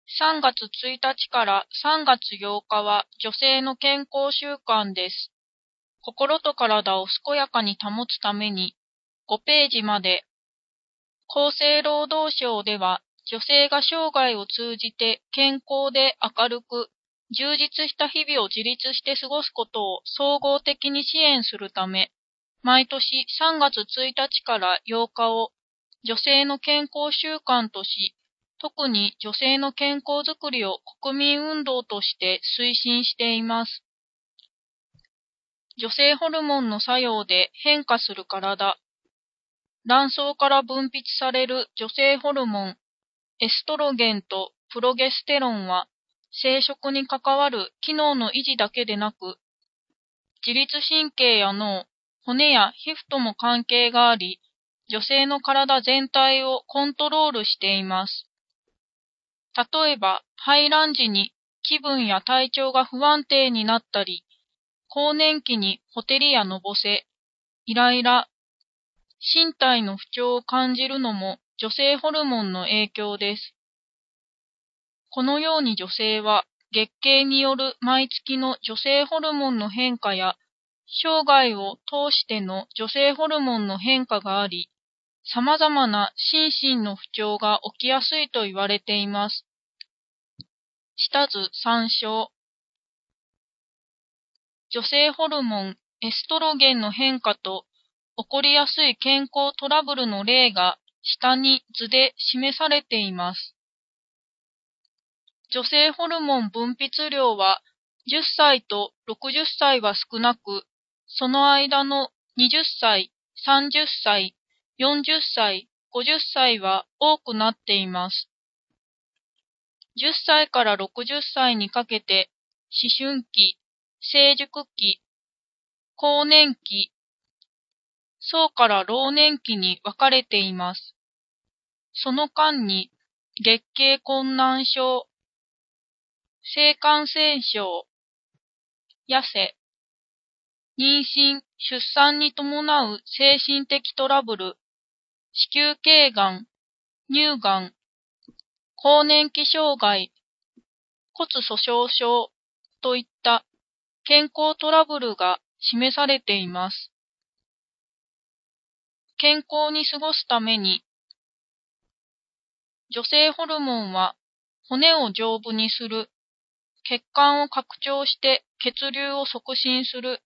3月1日から3月8日は女性の健康週間です。心と体を健やかに保つために5ページまで。厚生労働省では女性が生涯を通じて健康で明るく充実した日々を自立して過ごすことを総合的に支援するため、毎年3月1日から8日を女性の健康週間とし、特に女性の健康づくりを国民運動として推進しています。女性ホルモンの作用で変化する体。卵巣から分泌される女性ホルモン、エストロゲンとプロゲステロンは、生殖に関わる機能の維持だけでなく、自律神経や脳、骨や皮膚とも関係があり、女性の体全体をコントロールしています。例えば、排卵時に気分や体調が不安定になったり、更年期にほてりやのぼせ、イライラ、身体の不調を感じるのも女性ホルモンの影響です。このように女性は月経による毎月の女性ホルモンの変化や生涯を通しての女性ホルモンの変化があり、様々な心身の不調が起きやすいと言われています。下図参照。女性ホルモンエストロゲンの変化と起こりやすい健康トラブルの例が下に図で示されています。女性ホルモン分泌量は10歳と60歳は少なく、その間の20歳、30歳、40歳、50歳は多くなっています。10歳から60歳にかけて思春期、成熟期、更年期、そうから老年期に分かれています。その間に月経困難症、性感染症、痩せ、妊娠・出産に伴う精神的トラブル、子宮頸がん、乳がん、更年期障害、骨粗鬆症といった健康トラブルが示されています。健康に過ごすために、女性ホルモンは骨を丈夫にする、血管を拡張して血流を促進する、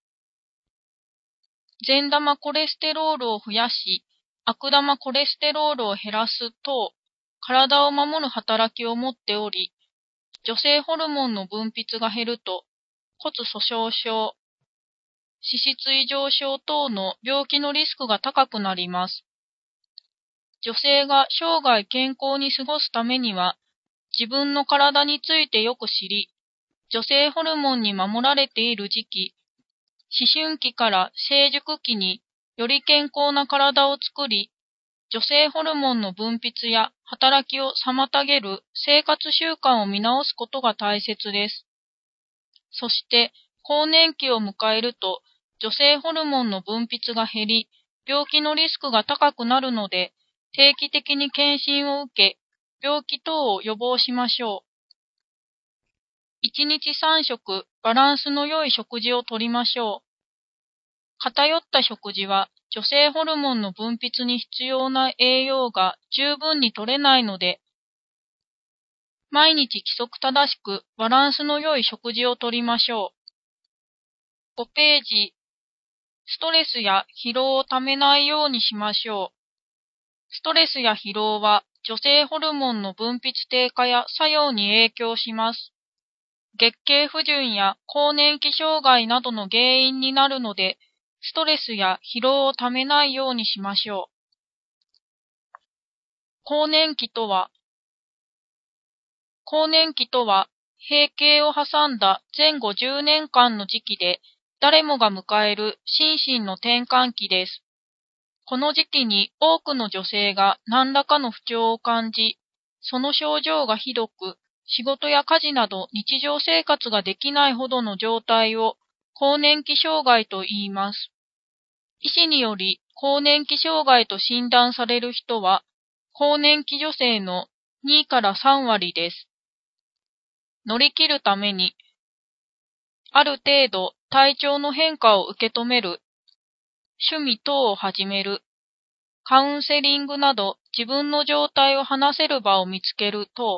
善玉コレステロールを増やし、悪玉コレステロールを減らす等、体を守る働きを持っており、女性ホルモンの分泌が減ると、骨粗鬆症、脂質異常症等の病気のリスクが高くなります。女性が生涯健康に過ごすためには、自分の体についてよく知り、女性ホルモンに守られている時期、思春期から成熟期により健康な体を作り、女性ホルモンの分泌や働きを妨げる生活習慣を見直すことが大切です。そして、更年期を迎えると、女性ホルモンの分泌が減り、病気のリスクが高くなるので、定期的に検診を受け、病気等を予防しましょう。1日3食、バランスの良い食事をとりましょう。偏った食事は、女性ホルモンの分泌に必要な栄養が十分に取れないので、毎日規則正しくバランスの良い食事をとりましょう。5ページ、ストレスや疲労をためないようにしましょう。ストレスや疲労は女性ホルモンの分泌低下や作用に影響します。月経不順や更年期障害などの原因になるので、ストレスや疲労をためないようにしましょう。更年期とは、閉経を挟んだ前後10年間の時期で、誰もが迎える心身の転換期です。この時期に多くの女性が何らかの不調を感じ、その症状がひどく、仕事や家事など日常生活ができないほどの状態を更年期障害と言います。医師により更年期障害と診断される人は、更年期女性の2から3割です。 乗り切るために、ある程度体調の変化を受け止める、趣味等を始める、カウンセリングなど自分の状態を話せる場を見つける等、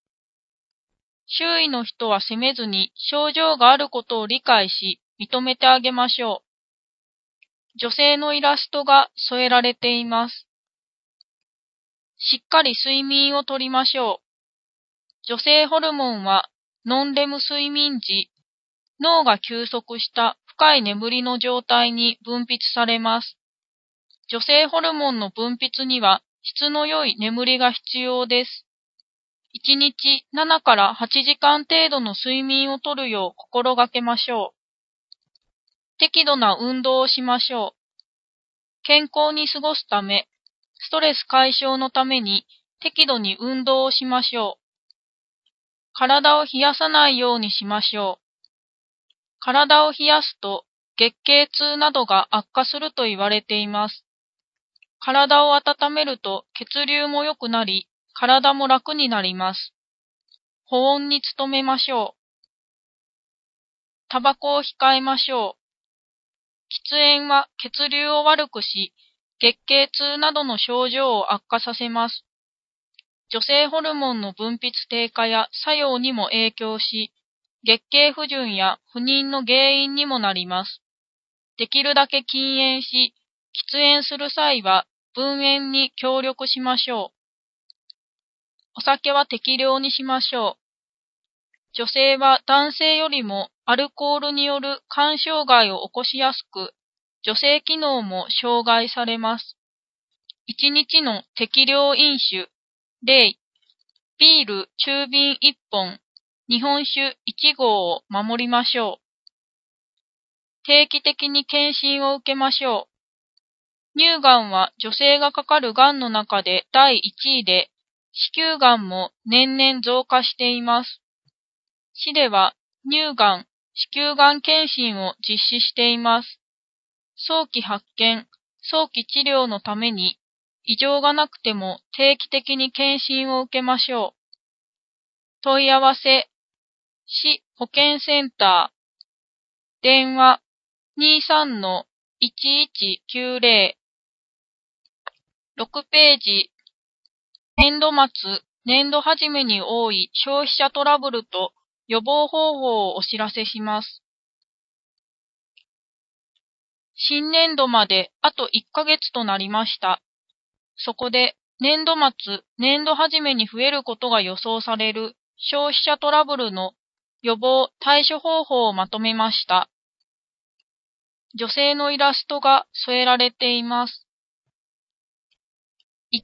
周囲の人は責めずに症状があることを理解し認めてあげましょう。女性のイラストが添えられています。しっかり睡眠をとりましょう。女性ホルモンはノンレム睡眠時、脳が休息した深い眠りの状態に分泌されます。女性ホルモンの分泌には質の良い眠りが必要です。1日7から8時間程度の睡眠をとるよう心がけましょう。適度な運動をしましょう。健康に過ごすため、ストレス解消のために適度に運動をしましょう。体を冷やさないようにしましょう。体を冷やすと月経痛などが悪化すると言われています。体を温めると血流も良くなり、体も楽になります。保温に努めましょう。タバコを控えましょう。喫煙は血流を悪くし、月経痛などの症状を悪化させます。女性ホルモンの分泌低下や作用にも影響し、月経不順や不妊の原因にもなります。できるだけ禁煙し、喫煙する際は分煙に協力しましょう。お酒は適量にしましょう。女性は男性よりもアルコールによる肝障害を起こしやすく、女性機能も障害されます。1日の適量飲酒、例、ビール中瓶1本、日本酒1合を守りましょう。定期的に検診を受けましょう。乳がんは女性がかかるがんの中で第1位で、子宮がんも年々増加しています。市では乳がん、子宮がん検診を実施しています。早期発見、早期治療のために異常がなくても定期的に検診を受けましょう。問い合わせ、市保健センター、電話 23-1190、6ページ、年度末、年度初めに多い消費者トラブルと予防方法をお知らせします。新年度まであと1ヶ月となりました。そこで年度末、年度初めに増えることが予想される消費者トラブルの予防・対処方法をまとめました。女性のイラストが添えられています。1、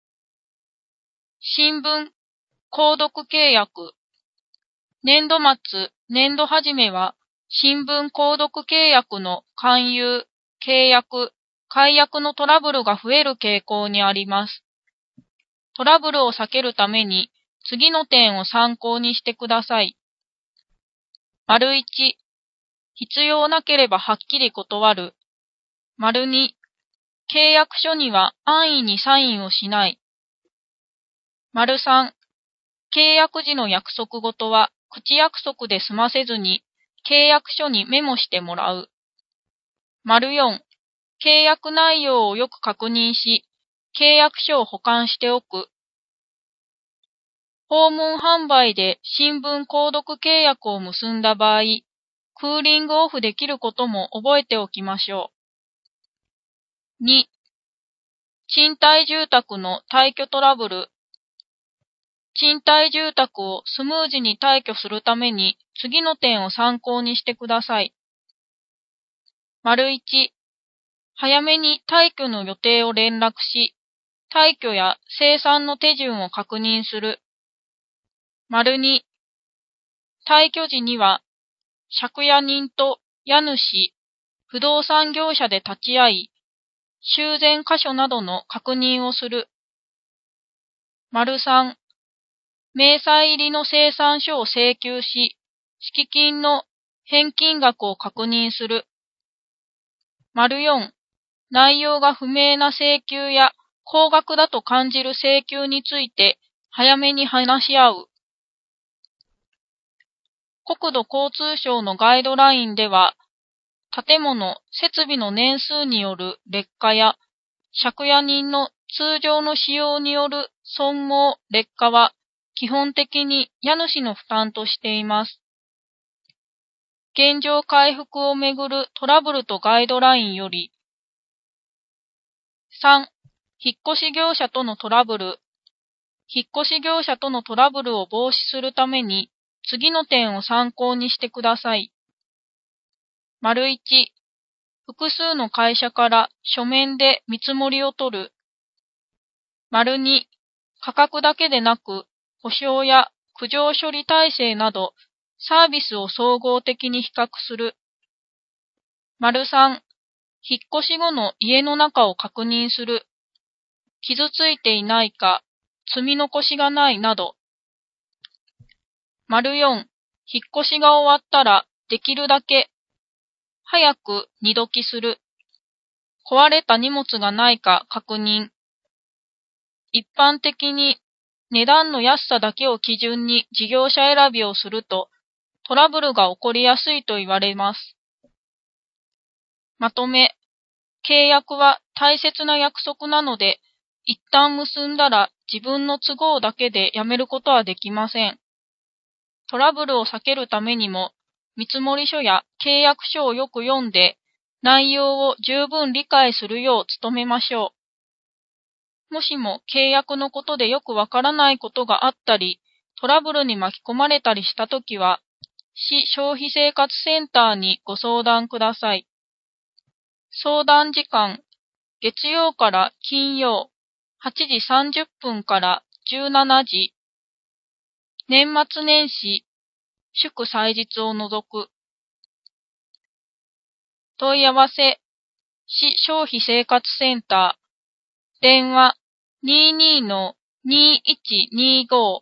新聞、購読契約。年度末、年度初めは、新聞購読契約の勧誘、契約、解約のトラブルが増える傾向にあります。トラブルを避けるために、次の点を参考にしてください。①、必要なければはっきり断る。②、契約書には安易にサインをしない。③、契約時の約束事は口約束で済ませずに契約書にメモしてもらう。�4、契約内容をよく確認し、契約書を保管しておく。訪問販売で新聞購読契約を結んだ場合、クーリングオフできることも覚えておきましょう。2、賃貸住宅の退去トラブル。賃貸住宅をスムーズに退去するために次の点を参考にしてください。①、早めに退去の予定を連絡し、退去や清算の手順を確認する。②、退去時には、借家人と家主、不動産業者で立ち会い、修繕箇所などの確認をする。③、明細入りの清算書を請求し、敷金の返金額を確認する。④、内容が不明な請求や高額だと感じる請求について早めに話し合う。 国土交通省のガイドラインでは、建物、設備の年数による劣化や、借家人の通常の使用による損耗、劣化は、基本的に家主の負担としています。現状回復をめぐるトラブルとガイドラインより、3、引っ越し業者とのトラブル。引っ越し業者とのトラブルを防止するために、次の点を参考にしてください。1、複数の会社から書面で見積もりを取る。2、価格だけでなく、保証や苦情処理体制など、サービスを総合的に比較する。3、引っ越し後の家の中を確認する。傷ついていないか、積み残しがないなど。4、引っ越しが終わったら、できるだけ早く二度きする。壊れた荷物がないか確認。一般的に値段の安さだけを基準に事業者選びをするとトラブルが起こりやすいと言われます。まとめ、契約は大切な約束なので、一旦結んだら自分の都合だけでやめることはできません。トラブルを避けるためにも、見積書や契約書をよく読んで、内容を十分理解するよう努めましょう。もしも契約のことでよくわからないことがあったり、トラブルに巻き込まれたりしたときは、市消費生活センターにご相談ください。相談時間、月曜から金曜、8時30分から17時。年末年始、祝祭日を除く。問い合わせ、市消費生活センター。電話 22-2125。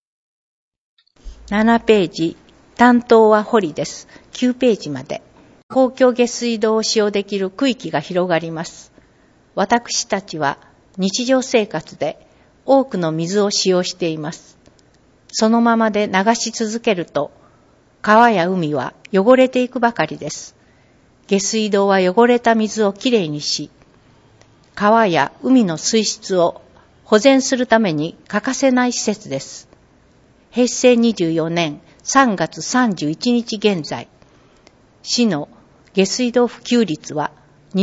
7ページ、担当は堀です。9ページまで。公共下水道を使用できる区域が広がります。私たちは日常生活で多くの水を使用しています。そのままで流し続けると、川や海は汚れていくばかりです。下水道は汚れた水をきれいにし、川や海の水質を保全するために欠かせない施設です。平成24年3月31日現在、市の下水道普及率は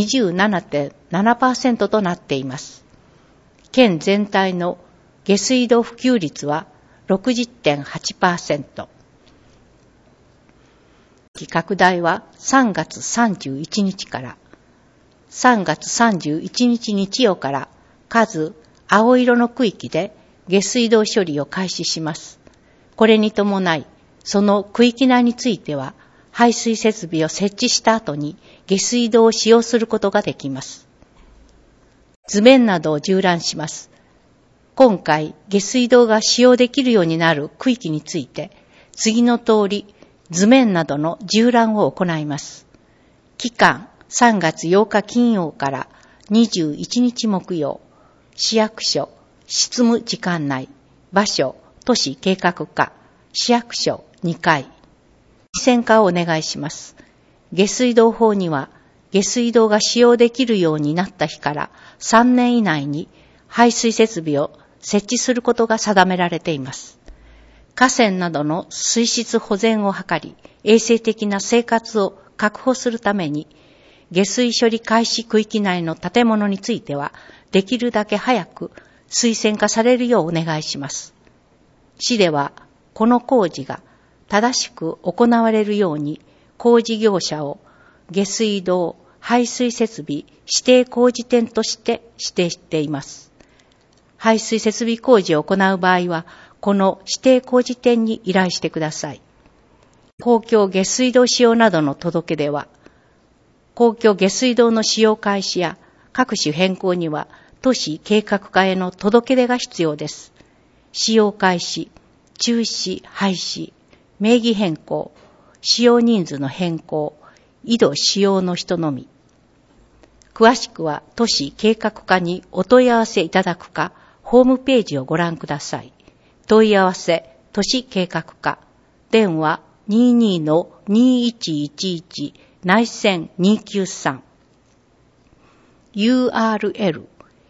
27.7% となっています。県全体の下水道普及率は 60.8%。拡大は3月31日から3月31日日曜から数青色の区域で下水道処理を開始します。これに伴い、その区域内については排水設備を設置した後に下水道を使用することができます。図面などを縦覧します。今回下水道が使用できるようになる区域について次の通り図面などの縦覧を行います。期間3月8日金曜から21日木曜、市役所、執務時間内、場所、都市計画課、市役所2階。実践化をお願いします。下水道法には、下水道が使用できるようになった日から3年以内に排水設備を設置することが定められています。河川などの水質保全を図り、衛生的な生活を確保するために、下水処理開始区域内の建物については、できるだけ早く推薦化されるようお願いします。市では、この工事が正しく行われるように、工事業者を下水道排水設備指定工事店として指定しています。排水設備工事を行う場合は、この指定工事店に依頼してください。公共下水道使用などの届け出は、公共下水道の使用開始や各種変更には都市計画課への届け出が必要です。使用開始、中止、廃止、名義変更、使用人数の変更、井戸使用の人のみ。詳しくは都市計画課にお問い合わせいただくか、ホームページをご覧ください。問い合わせ、都市計画課、電話 22-2111内線293 URL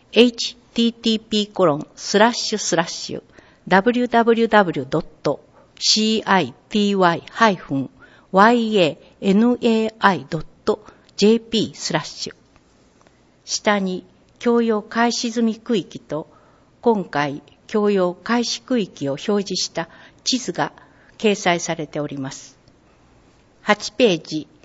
http://www.city-yanai.jp/ 下に供用開始済み区域と今回供用開始区域を表示した地図が掲載されております。8ページ